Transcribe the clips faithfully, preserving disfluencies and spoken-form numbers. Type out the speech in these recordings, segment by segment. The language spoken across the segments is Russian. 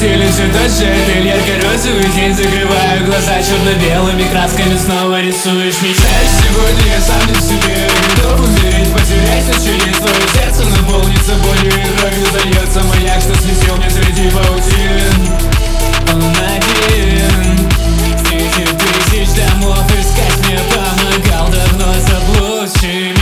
постели все тот же отель, ярко-розовый день. Закрываю глаза черно-белыми красками, снова рисуешь меня. Сегодня я сам не в себе, готов умереть, потерять все, что есть. Твое сердце наполнится болью и кровью, зальется маяк, что светил мне среди паутин. Он один среди тысяч домов, искать мне помогал давно заблудшими.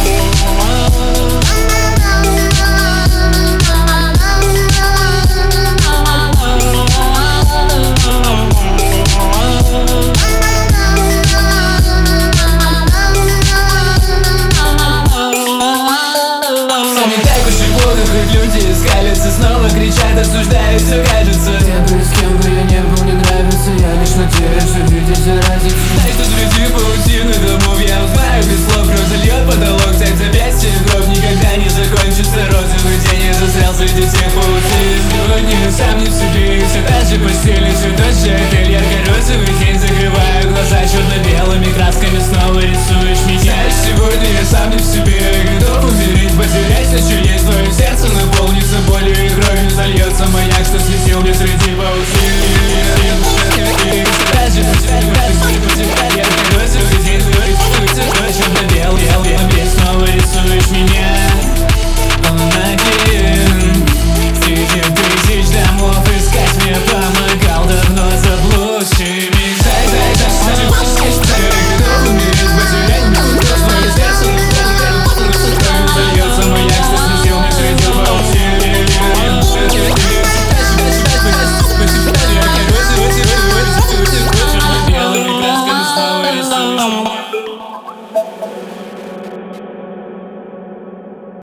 Люди скалятся, снова кричат, осуждают, все кажется. Тем бы, с кем бы я не был, не нравится. Я лишь надеюсь увидеть разницу. Знай, что среди паутины домов я узнаю без слов. Кровь зальет потолок, цепь запястья, гроб никогда не закончится. Розовый день я застрял среди всех паутин. Сегодня я сам не в себе, все та же постель, все тот же отель, ярко-розовый день. Закрываю глаза черно-белыми красками, снова рисуешь меня. Сегодня я сам не в себе, готов умереть, потерять все, что есть. Твое сердце наполнится болью и кровью, зальется маяк, что светил мне среди паутин. Даже ярко-розовый день, черно-белый, снова рисуешь меня. Он один среди тысяч домов, искать мне помогал давно заблудшими. Готов умереть, потерять мне свое сердце наполнится кровью, зальется маяк, что светил мне среди паутин. Белыми красками снова рисуешь.